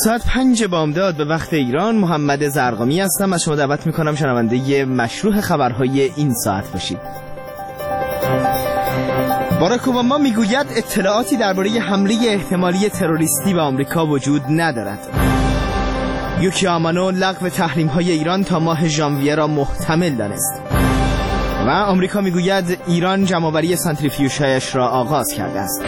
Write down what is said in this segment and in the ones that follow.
ساعت 5 بامداد به وقت ایران. محمد زرقامی هستم. از شما دعوت میکنم شنونده مشروع خبرهای این ساعت باشید. باراک اوباما میگوید اطلاعاتی درباره حمله احتمالی تروریستی به آمریکا وجود ندارد. یوکی آمانو لغو تحریم‌های ایران تا ماه ژانویه را محتمل دانست. و آمریکا میگوید ایران جمع‌آوری سانتریفیوژهایش را آغاز کرده است.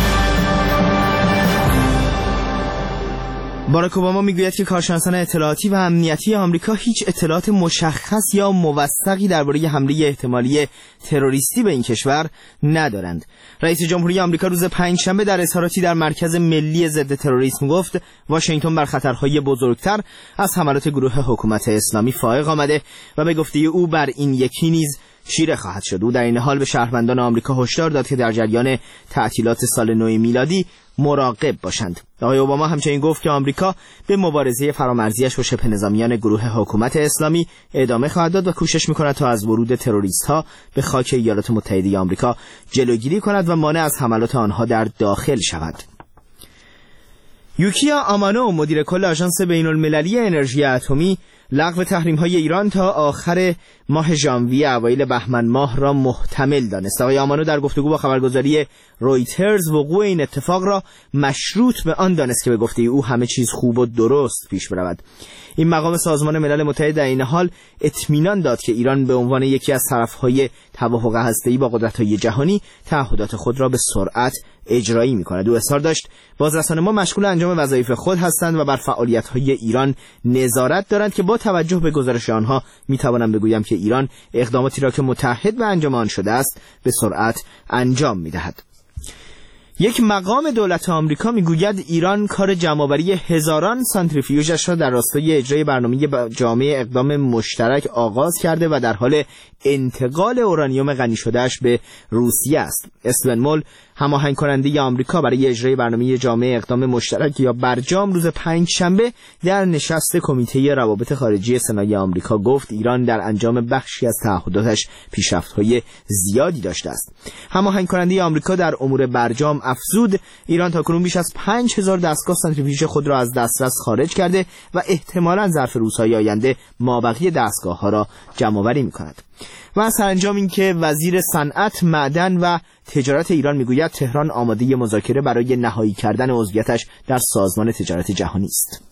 باراک اوباما میگوید که کارشناسان اطلاعاتی و امنیتی آمریکا هیچ اطلاعات مشخص یا موثقی درباره حمله احتمالی تروریستی به این کشور ندارند. رئیس جمهوری آمریکا روز پنجشنبه در اظهاراتی در مرکز ملی ضد تروریسم گفت واشنگتن بر خطرهای بزرگتر از حملات گروه حکومت اسلامی فائق آمده و به گفته او بر این یکی نیز چیره خواهد شد. او در این حال به شهروندان آمریکا هشدار داد که در جریان تعطیلات سال نو میلادی مراقب باشند. آقای اوباما همچنین گفت که آمریکا به مبارزه فرامرزیش با شبه نظامیان گروه حکومت اسلامی ادامه خواهد داد و کوشش می‌کند تا از ورود تروریست‌ها به خاک ایالات متحده آمریکا جلوگیری کند و مانع از حملات آنها در داخل شود. یوکیا آمانو مدیر کل آژانس بین‌المللی انرژی اتمی لغو تحریم‌های ایران تا آخر ماه ژانویه اوایل بهمن ماه را محتمل دانست. آقای آمانو در گفتگو با خبرگزاری رویترز وقوع این اتفاق را مشروط به آن دانست که به گفته او همه چیز خوب و درست پیش برود. این مقام سازمان ملل متحد در این حال اطمینان داد که ایران به عنوان یکی از طرف‌های توافق هسته‌ای با قدرت‌های جهانی تعهدات خود را به سرعت اجرایی می‌کند. او اصرار داشت بازرسان ما مشغول انجام وظایف خود هستند و بر فعالیت‌های ایران نظارت دارند که با توجه به گزارش آنها می‌توانم بگویم که ایران اقداماتی را که متعهد به انجام آن شده است به سرعت انجام می‌دهد. یک مقام دولت آمریکا میگوید ایران کار جمع‌آوری هزاران سانتریفیوژش را در راستای اجرای برنامه جامع اقدام مشترک آغاز کرده و در حال انتقال اورانیوم غنی شده‌اش به روسیه است. استون مول هماهنگ کننده آمریکا برای اجرای برنامه جامع اقدام مشترک یا برجام روز پنجشنبه در نشست کمیته روابط خارجی سنای آمریکا گفت ایران در انجام بخشی از تعهداتش پیشرفت‌های زیادی داشته است. هماهنگ کننده آمریکا در امور برجام افزود ایران تاکنون بیش از 5000 دستگاه سانتریفیوژ خود را از دسترس خارج کرده و احتمالاً ظرف روزهای آینده مابقی دستگاه‌ها را جمع‌آوری می‌کند. و سرانجام این که وزیر صنعت، معدن و تجارت ایران میگوید تهران آماده مذاکره برای نهایی کردن عضویتش در سازمان تجارت جهانی است.